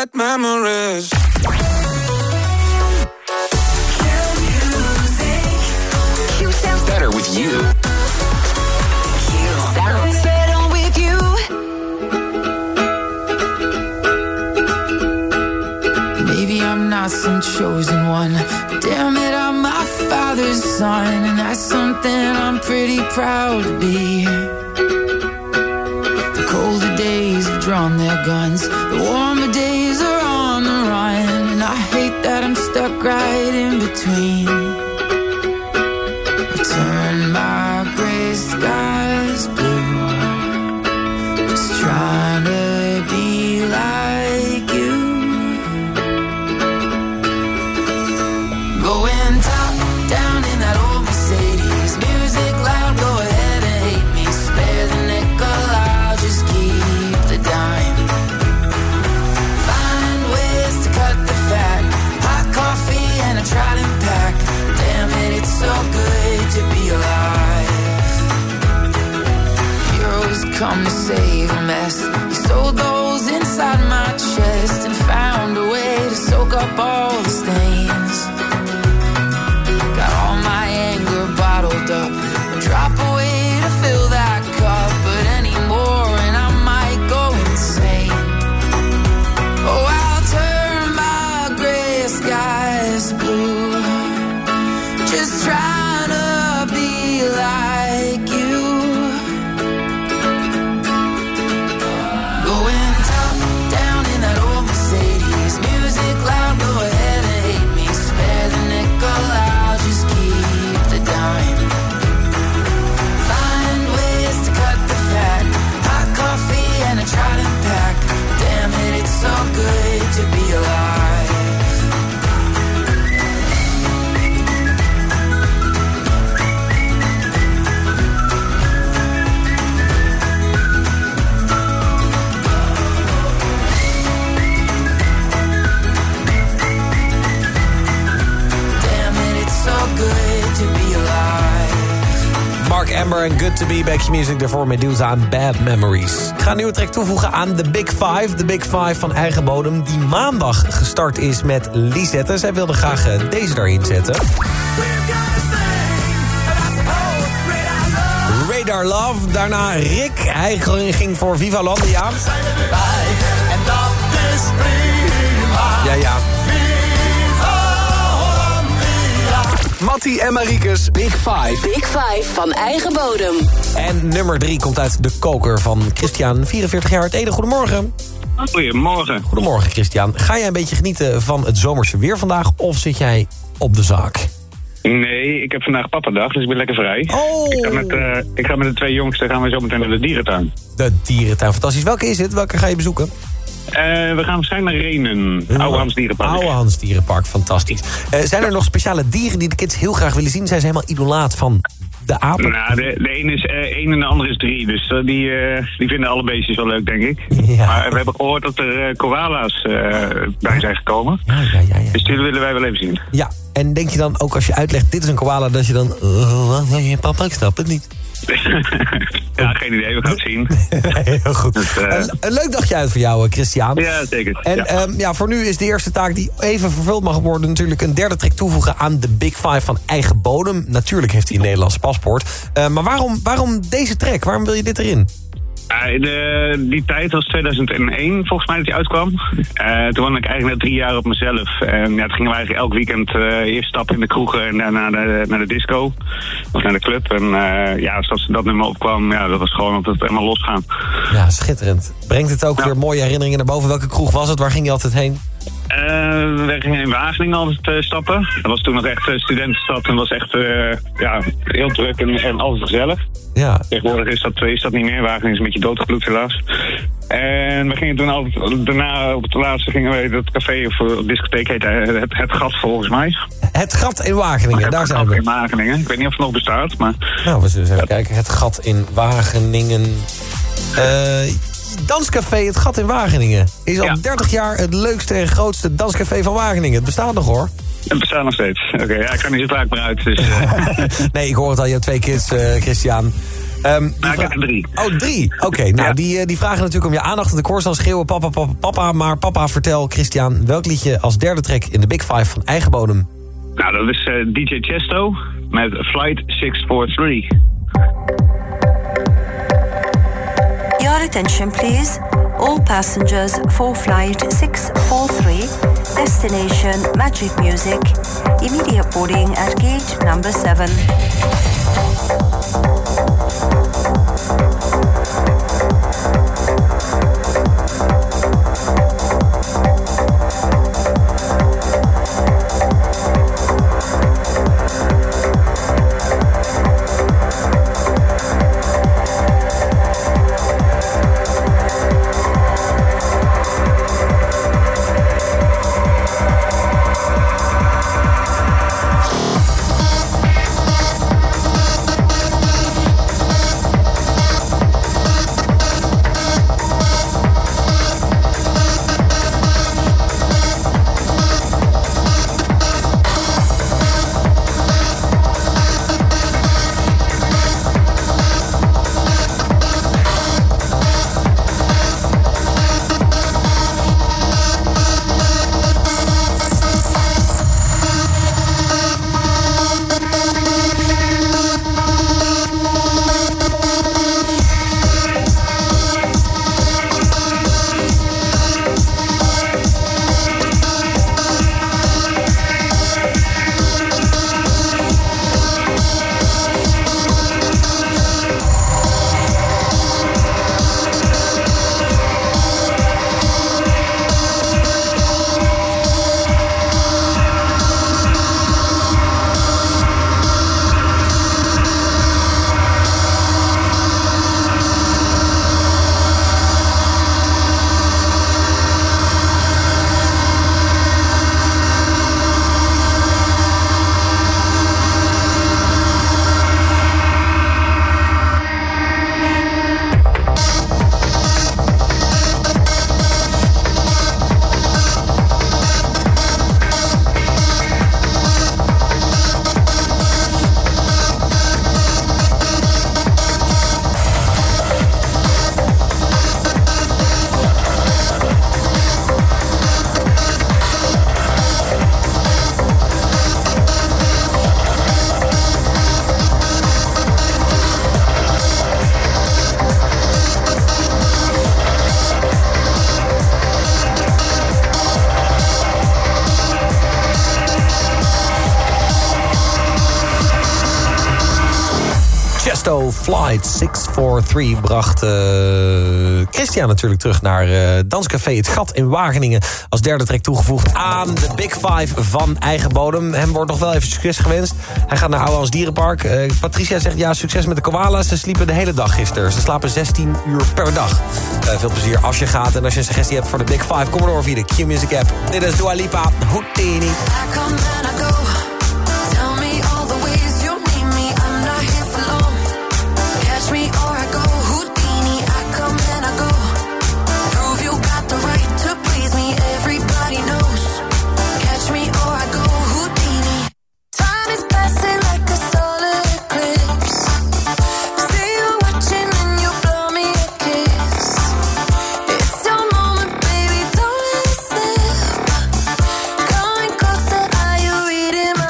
bad memories. Better with you. Sounds better with you. Maybe I'm not some chosen one, but damn it, I'm my father's son, and that's something I'm pretty proud to be. The colder days have drawn their guns, the warmer days are on the run, and I hate that I'm stuck right in between. Turn my gray skies blue, just trying to be like you. Going top down in that old Mercedes, music loud, go ahead and hate me. Spare the nickel, I'll just keep the dime. Find ways to cut the fat, hot coffee and a Trident pack. Damn it, it's so good to be alive. Heroes come to save a mess. He sold those inside my chest and found a way to soak up all the stains. Got all my anger bottled up, a drop away to fill that cup, but anymore and I might go insane. Oh, I'll turn my gray skies blue, just trying to be like you. Going top down in that old Mercedes, music loud, go ahead and hate me. Spare the nickel, I'll just keep the dime. Find ways to cut the fat, hot coffee and a Trident pack. Damn it, it's so good to be alive. Mark Amber en Good To Be, Back Your Music. Daarvoor Medusa aan Bad Memories. Ik ga een nieuwe track toevoegen aan de Big Five. De Big Five van eigen bodem, die maandag gestart is met Lisette. Zij wilde graag deze daarin zetten. Radar Love. Daarna Rick. Hij ging voor Viva Landia. En dat is prima. Ja. Mattie en Mariekes Big Five. Big Five van eigen bodem. En nummer 3 komt uit de koker van Christian, 44 jaar uit Ede. Goedemorgen. Goedemorgen. Goedemorgen, Christian. Ga jij een beetje genieten van het zomerse weer vandaag of zit jij op de zaak? Nee, ik heb vandaag papadag, dus ik ben lekker vrij. Oh. Ik ga met de 2 jongsten gaan we zo meteen naar de dierentuin. De dierentuin, fantastisch. Welke is het? Welke ga je bezoeken? We gaan waarschijnlijk naar Renen, Oude Hans Dierenpark. Oude Hans Dierenpark, fantastisch. Zijn er nog speciale dieren die de kids heel graag willen zien? Zijn ze helemaal idolaat van de apen? Nou, de ene is 1 en de andere is 3. Dus die vinden alle beestjes wel leuk, denk ik. Ja. Maar we hebben gehoord dat er koala's bij zijn gekomen. Ja. Dus die willen wij wel even zien. Ja, en denk je dan ook als je uitlegt, dit is een koala, dat je dan... wat wil je, papa, ik snap het niet. Ja, geen idee, we gaan het zien. Heel goed. Een leuk dagje uit voor jou, Christian. Ja, zeker. En voor nu is de eerste taak die even vervuld mag worden... natuurlijk een derde track toevoegen aan de Big Five van eigen bodem. Natuurlijk heeft hij een Nederlands paspoort. Maar waarom deze track? Waarom wil je dit erin? Die tijd was 2001 volgens mij dat hij uitkwam. Toen woonde ik eigenlijk net 3 jaar op mezelf. En toen gingen we eigenlijk elk weekend eerst stappen in de kroegen en daarna naar de disco. Of naar de club. En als dat nummer opkwam, dat was gewoon altijd helemaal losgaan. Ja, schitterend. Brengt het ook weer mooie herinneringen naar boven? Welke kroeg was het? Waar ging je altijd heen? We gingen in Wageningen altijd stappen. Dat was toen nog echt studentenstad en was echt heel druk en altijd gezellig. Ja. Tegenwoordig is dat niet meer. Wageningen is een beetje doodgebloed helaas. En we gingen toen altijd, daarna op het laatste gingen we dat café of discotheek heette het Gat volgens mij. Het Gat in Wageningen, daar zijn we. Het Gat in Wageningen. Ik weet niet of het nog bestaat, maar... Nou, we zullen even kijken. Het Gat in Wageningen. Danscafé Het Gat in Wageningen is al 30 jaar het leukste en grootste danscafé van Wageningen. Het bestaat nog, hoor. Het bestaat nog steeds. Oké, ik kan niet zo vaak meer uit. Dus, Nee, ik hoor het al. Je hebt 2 kids, Christian. Ik heb er 3. Oh, 3. Oké, nou die vragen natuurlijk om je aandacht. En de koor zal schreeuwen papa, papa, papa. Maar papa, vertel Christian, welk liedje als derde track in de Big Five van eigen bodem? Nou, dat is DJ Chesto met Flight 643. Your attention please. All passengers for flight 643, destination Magic Music. Immediate boarding at gate number 7. Flight 643 bracht Christian natuurlijk terug naar Danscafé Het Gat in Wageningen. Als derde track toegevoegd aan de Big Five van eigen bodem. Hem wordt nog wel even succes gewenst. Hij gaat naar Ouwehands Dierenpark. Patricia zegt ja, succes met de koala's. Ze sliepen de hele dag gisteren. Ze slapen 16 uur per dag. Veel plezier als je gaat. En als je een suggestie hebt voor de Big Five, kom maar door via de Q-Music app. Dit is Dua Lipa, Houdini. Going closer, are you reading my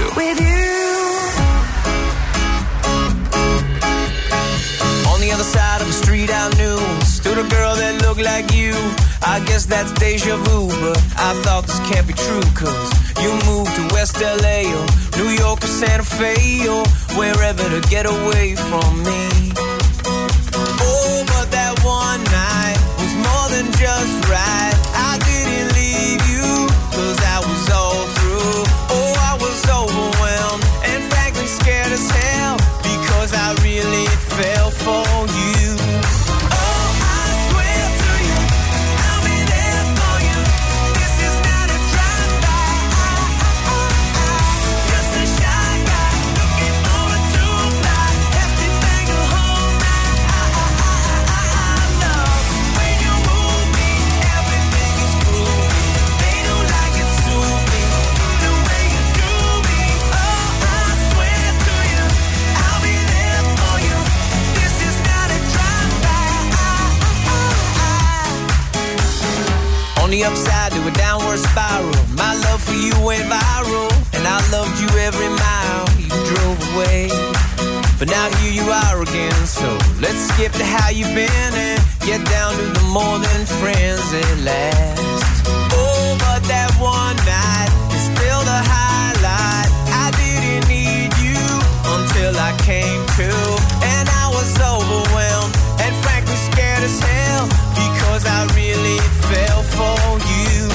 you. With you. On the other side of the street I knew stood a girl that looked like you. I guess that's deja vu, but I thought this can't be true, cause you moved to West LA or New York or Santa Fe or wherever to get away from me. Oh, but that one night was more than just right. I didn't leave you, cause I was all through. Oh, I was overwhelmed and frankly scared as hell, because I really fell for you. On the upside to a downward spiral, my love for you went viral, and I loved you every mile you drove away. But now here you are again, so let's skip to how you've been and get down to the more than friends at last. Oh, but that one night is still the highlight. I didn't need you until I came to, and I was overwhelmed and frankly scared as hell, because I really fell for you.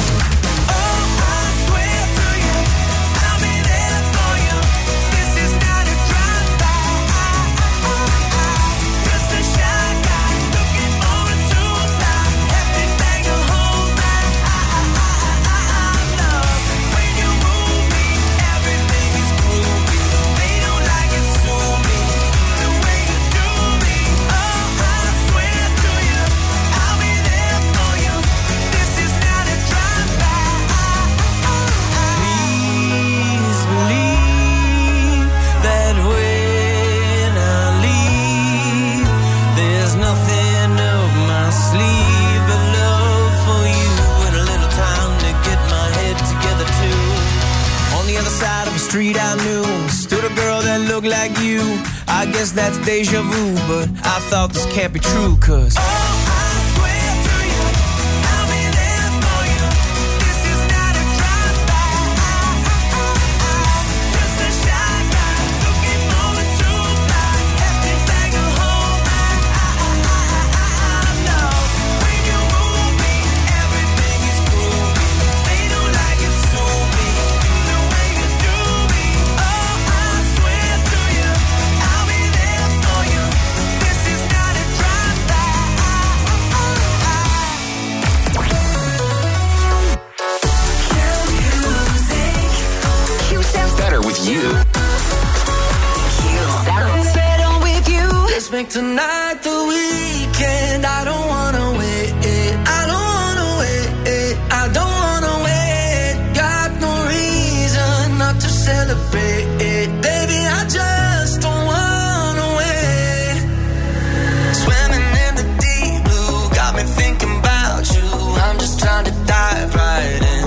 Street I knew stood a girl that looked like you. I guess that's deja vu, but I thought this can't be true, cause make tonight the weekend. I don't wanna wait. I don't wanna wait. I don't wanna wait. Got no reason not to celebrate. Baby, I just don't wanna wait. Swimming in the deep blue got me thinking about you. I'm just trying to dive right in.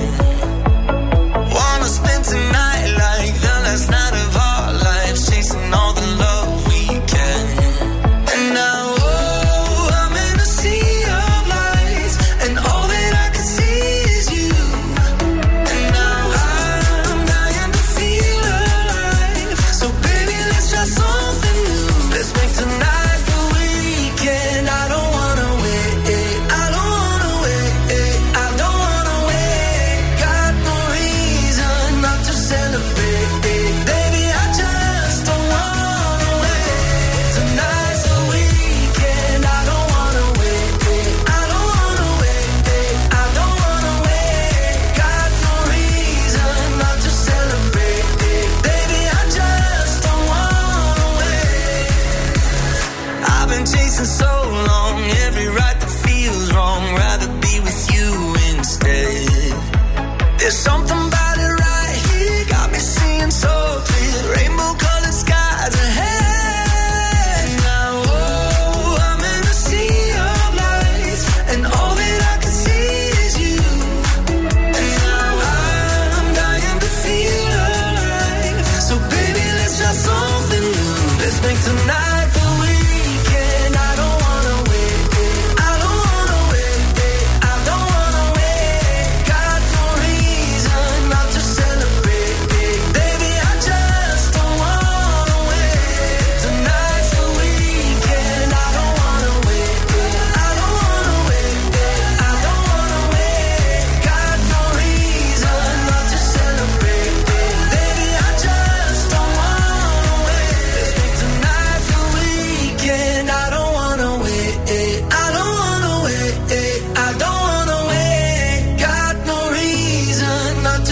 Wanna spend tonight like the last night of our lives, chasing all the love we can. Now, oh, I'm in a sea of lights, and all that I can see is you. And now I'm dying to feel alive. So baby, let's try something new. Let's make tonight the weekend. I don't wanna wait. I don't wanna wait. I don't wanna wait. Got no reason not to celebrate. Baby, I just don't wanna wait. Tonight's the weekend. I don't wanna wait. I don't wanna wait. I don't wanna wait. Got no reason not to celebrate. Baby, I just don't wanna wait. I've been chasing so long, every right that feels wrong. Rather be with you instead. There's something about it right here, got me seeing so clear. Rainbow-colored skies ahead. Now, oh, I'm in a sea of lights, and all that I can see is you. And now I'm dying to feel alive.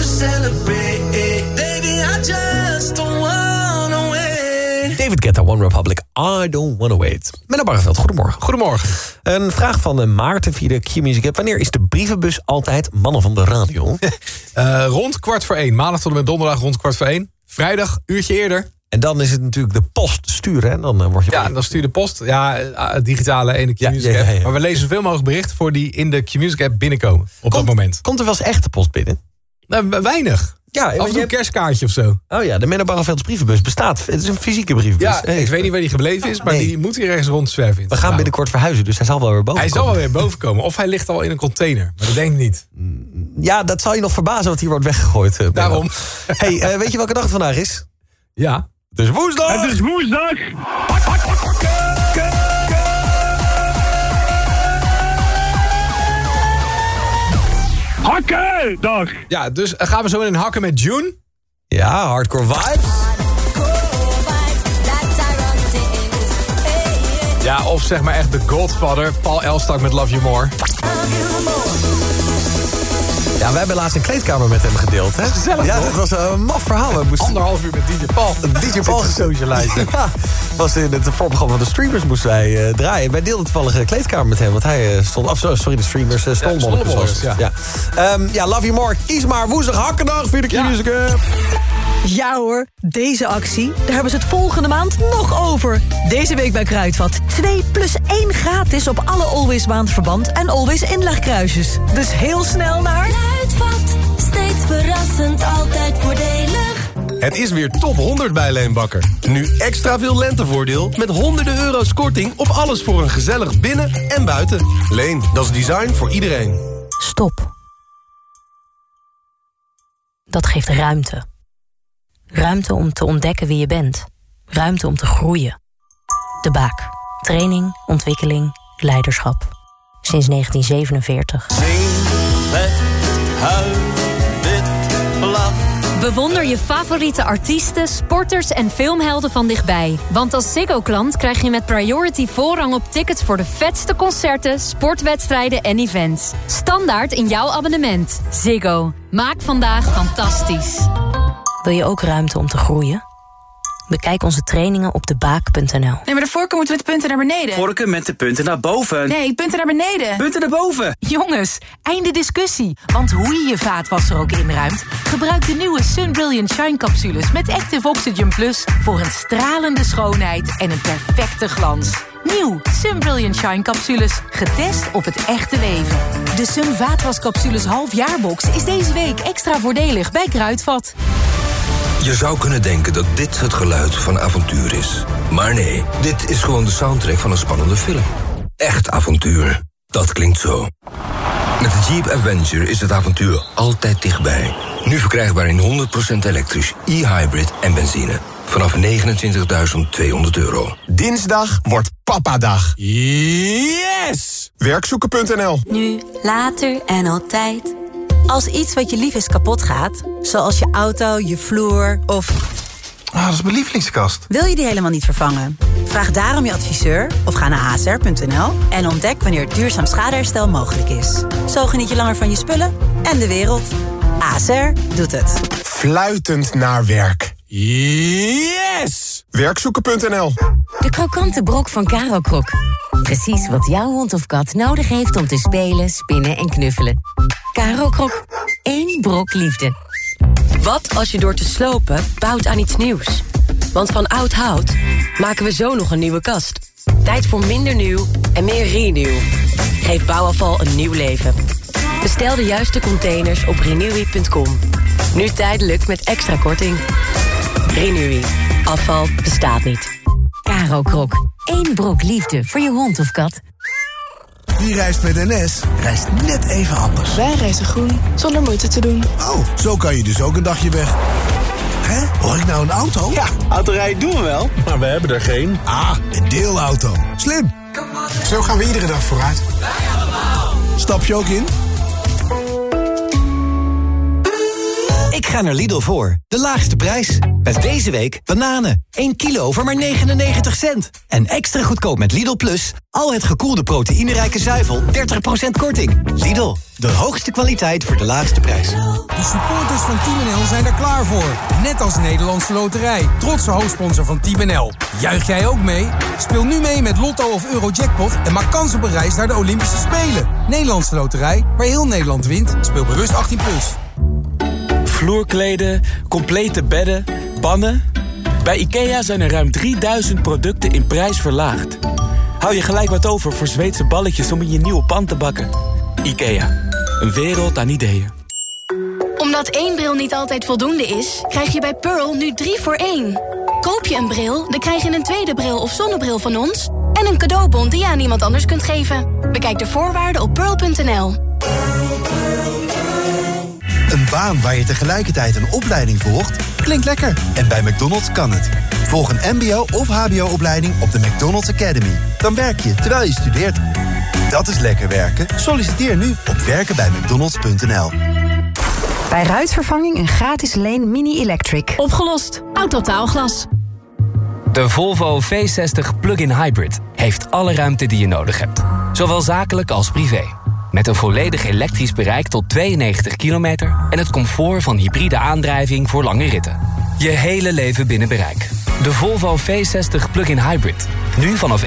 celebrate. Baby, I just don't wanna wait. David Guetta, One Republic, I Don't Wanna Wait. Menno Bargeveld, goedemorgen. Goedemorgen. Een vraag van Maarten via de Q-Music App. Wanneer is de brievenbus altijd mannen van de radio? Rond 1:15. Maandag tot en met donderdag rond 1:15. Vrijdag, uurtje eerder. En dan is het natuurlijk de post sturen. En dan word je... Ja, dan stuur de post. Ja, digitale ene Q-Music App. Maar we lezen zoveel mogelijk berichten voor die in de Q-Music App binnenkomen. Dat moment. Komt er wel eens echte post binnen? Nou, weinig. Ja, af en toe een kerstkaartje of zo. Oh ja, de Menno Bargevelds brievenbus bestaat. Het is een fysieke brievenbus. Ja, ik weet niet waar die gebleven is, maar die moet hier ergens rondzwerven. We gaan binnenkort verhuizen, dus hij zal wel weer boven komen. Hij zal wel weer boven komen. Of hij ligt al in een container, maar dat denk ik niet. Ja, dat zal je nog verbazen wat hier wordt weggegooid. Daarom. Hey, weet je welke dag het vandaag is? Ja. Het is woensdag! Het is woensdag! Hakkendag! Ja, dus gaan we zo in een hakken met June? Ja, hardcore vibes. Ja, of zeg maar echt de Godfather, Paul Elstak met Love You More. Ja, we hebben laatst een kleedkamer met hem gedeeld, hè? Gezellig, ja, dat was een maf verhaal. We moesten 1,5 uur met DJ Paul. DJ Paul gesocialiseerd. Ja, was in het voorprogramma van de streamers moesten wij draaien. Wij deelden toevallig een kleedkamer met hem, want hij stond... sorry, de streamers, Stolmonnikers. Ja, Love You More, kies maar woensdag hakkendag via de Q-Music App. Ja hoor, deze actie, daar hebben ze het volgende maand nog over. Deze week bij Kruidvat. 2 + 1 gratis op alle Always maandverband en Always inlegkruisjes. Dus heel snel naar... Kruidvat, steeds verrassend, altijd voordelig. Het is weer top 100 bij Leenbakker. Nu extra veel lentevoordeel met honderden euro's korting op alles voor een gezellig binnen- en buiten. Leen, dat is design voor iedereen. Stop. Dat geeft ruimte. Ruimte om te ontdekken wie je bent. Ruimte om te groeien. De Baak. Training, ontwikkeling, leiderschap. Sinds 1947. Bewonder je favoriete artiesten, sporters en filmhelden van dichtbij. Want als Ziggo-klant krijg je met Priority voorrang op tickets voor de vetste concerten, sportwedstrijden en events. Standaard in jouw abonnement. Ziggo. Maak vandaag fantastisch. Wil je ook ruimte om te groeien? Bekijk onze trainingen op debaak.nl. Nee, maar de vorken moeten met de punten naar beneden. Vorken met de punten naar boven. Nee, punten naar beneden. Punten naar boven. Jongens, einde discussie. Want hoe je je vaatwasser ook inruimt... gebruik de nieuwe Sun Brilliant Shine capsules met Active Oxygen Plus... voor een stralende schoonheid en een perfecte glans. Nieuw Sun Brilliant Shine capsules. Getest op het echte leven. De Sun vaatwascapsules halfjaarbox is deze week extra voordelig bij Kruidvat. Je zou kunnen denken dat dit het geluid van avontuur is. Maar nee, dit is gewoon de soundtrack van een spannende film. Echt avontuur. Dat klinkt zo. Met de Jeep Avenger is het avontuur altijd dichtbij. Nu verkrijgbaar in 100% elektrisch, e-hybrid en benzine. Vanaf €29.200. Dinsdag wordt papadag. Yes! Werkzoeken.nl. Nu, later en altijd. Als iets wat je lief is kapot gaat, zoals je auto, je vloer of... dat is mijn lievelingskast. Wil je die helemaal niet vervangen? Vraag daarom je adviseur of ga naar asr.nl en ontdek wanneer duurzaam schadeherstel mogelijk is. Zo geniet je langer van je spullen en de wereld. ASR doet het. Fluitend naar werk. Yes! Werkzoeken.nl. De krokante brok van Caro Krok. Precies wat jouw hond of kat nodig heeft om te spelen, spinnen en knuffelen. Caro Krok. 1 brok liefde. Wat als je door te slopen bouwt aan iets nieuws? Want van oud hout maken we zo nog een nieuwe kast. Tijd voor minder nieuw en meer renew. Geef bouwafval een nieuw leven. Bestel de juiste containers op renewy.com. Nu tijdelijk met extra korting. Renewy. Afval bestaat niet. Caro Krok. 1 brok liefde voor je hond of kat. Wie reist met NS, reist net even anders. Wij reizen groen, zonder moeite te doen. Oh, zo kan je dus ook een dagje weg. Hè? Hoor ik nou een auto? Ja, autorijden doen we wel, maar we hebben er geen. Ah, een deelauto. Slim. Zo gaan we iedere dag vooruit. Stap je ook in? Ik ga naar Lidl voor de laagste prijs. Met deze week bananen. 1 kilo voor maar 99 cent. En extra goedkoop met Lidl Plus. Al het gekoelde proteïnerijke zuivel 30% korting. Lidl, de hoogste kwaliteit voor de laagste prijs. De supporters van Team NL zijn er klaar voor. Net als Nederlandse Loterij. Trotse hoofdsponsor van Team NL. Juich jij ook mee? Speel nu mee met Lotto of Eurojackpot en maak kans op een reis naar de Olympische Spelen. Nederlandse Loterij, waar heel Nederland wint. Speel bewust 18+. Vloerkleden, complete bedden, pannen. Bij IKEA zijn er ruim 3000 producten in prijs verlaagd. Hou je gelijk wat over voor Zweedse balletjes om in je nieuwe pan te bakken. IKEA, een wereld aan ideeën. Omdat 1 bril niet altijd voldoende is, krijg je bij Pearl nu 3 voor 1. Koop je een bril, dan krijg je een tweede bril of zonnebril van ons en een cadeaubon die je aan iemand anders kunt geven. Bekijk de voorwaarden op pearl.nl. Een baan waar je tegelijkertijd een opleiding volgt? Klinkt lekker. En bij McDonald's kan het. Volg een mbo- of hbo-opleiding op de McDonald's Academy. Dan werk je terwijl je studeert. Dat is lekker werken. Solliciteer nu op werkenbijmcdonalds.nl. Bij ruitvervanging een gratis leen mini-electric. Opgelost. Autotaalglas. De Volvo V60 Plug-in Hybrid heeft alle ruimte die je nodig hebt. Zowel zakelijk als privé. Met een volledig elektrisch bereik tot 92 kilometer... en het comfort van hybride aandrijving voor lange ritten. Je hele leven binnen bereik. De Volvo V60 Plug-in Hybrid. Nu vanaf €51.295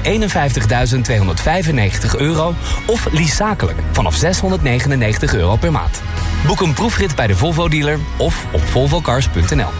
of lease zakelijk vanaf €699 per maand. Boek een proefrit bij de Volvo-dealer of op volvocars.nl.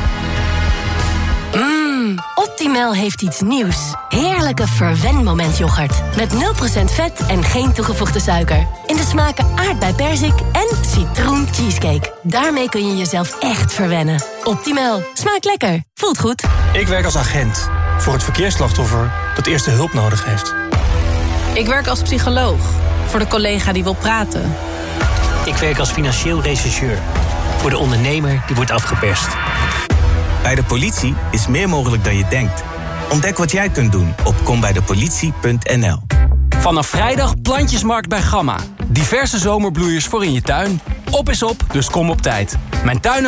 Optimal heeft iets nieuws. Heerlijke verwenmomentyoghurt. Met 0% vet en geen toegevoegde suiker. In de smaken aardbei perzik en citroen cheesecake. Daarmee kun je jezelf echt verwennen. Optimal. Smaakt lekker. Voelt goed. Ik werk als agent voor het verkeersslachtoffer dat eerste hulp nodig heeft. Ik werk als psycholoog voor de collega die wil praten. Ik werk als financieel rechercheur voor de ondernemer die wordt afgeperst. Bij de politie is meer mogelijk dan je denkt. Ontdek wat jij kunt doen op kombijdepolitie.nl. Vanaf vrijdag plantjesmarkt bij Gamma. Diverse zomerbloeiers voor in je tuin. Op is op, dus kom op tijd. Mijn tuin